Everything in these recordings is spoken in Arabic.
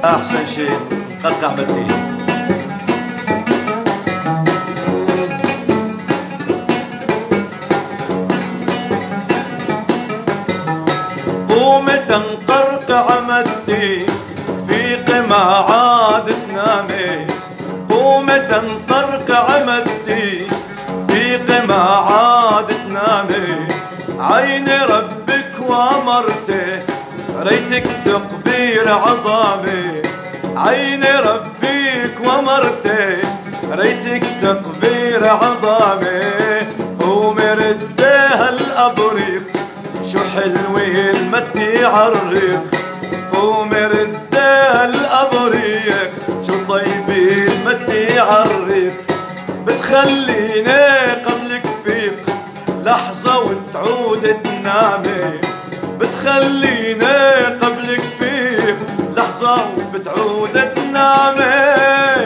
احسن شيء قرقع مدين. قومت انقرقع مدين في قمع عاد تنامي. قومت انقرقع مدين في قمع عاد تنامي. عين ربك وامرته ريتك تقبير عظامي. عين ربك وامرته ريتك تقبير عظامي. ومردها الابريق شو حلوي المد يعرق. ومردها الابريق شو طيبي المد يعرق. بتخليني قبلك فيق لحظة وتعود تنامي. بتخليني قبلك فيق لحظة وبتعود تنامي.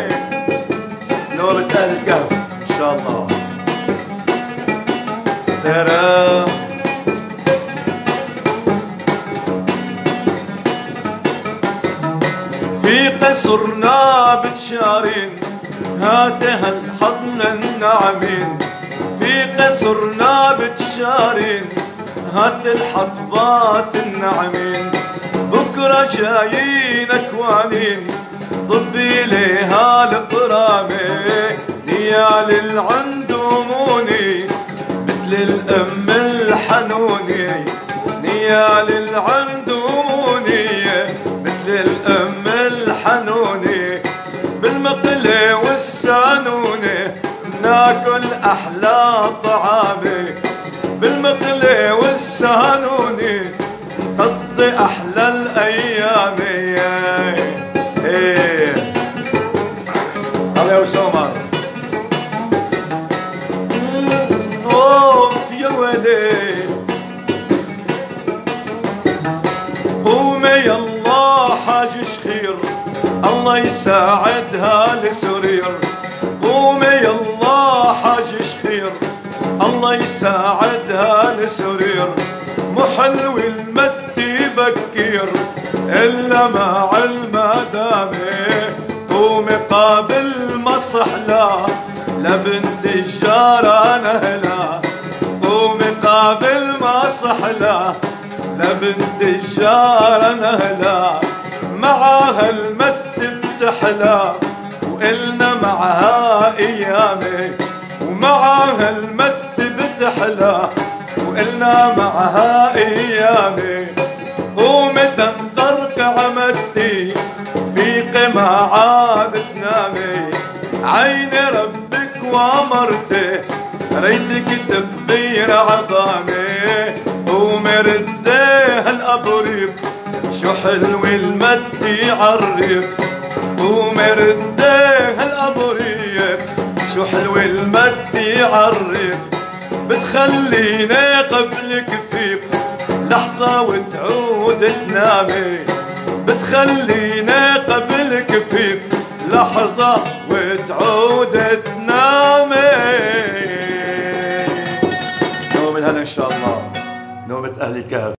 نوبة أهل الكهف إن شاء الله. ترى في قصرنا بتشارين هاتها الحضن النعمين. في قصرنا بتشارين هات الحطبات النعمين. بكرة جايين اكوانين ضبي ليها القرامي. نيال العندوموني مثل الام الحنوني. نيال العندوموني مثل الام الحنوني. بالمقلي والسانوني ناكل احلى طعامي. بالمقلي والسانوني نقضي احلى الايام. ايه هلا يا سمر. اوف يا ولي قومي يلا حاج شخير الله يساعدها لسرير. قومي يلا حاج شخير الله يساعدها لسرير. مو حلو المد بكير الا مع المدامي. قومي قابل مصحلا لبنت الجارة نهلا. قومي قابل مصحلا لبنت الجارة نهلا. معاها المد بتحلى وإلنا معها ايامي. ومعاها المد بتحلى وإلنا معها ايامي. قومت انقرقع مدي في قمع عاد تنامي. عين ربك وامرته ريتك تقبير عظامي. ومرديها الابريق شو حلو المد يعرق. ومرديها الابريق شو حلو المد يعرق. بتخليني قبلك فيق لحظة وتعود تنامي. بتخليني قبلك فيق لحظة وتعود تنامي. نوم الهنا إن شاء الله. نومة أهل الكهف.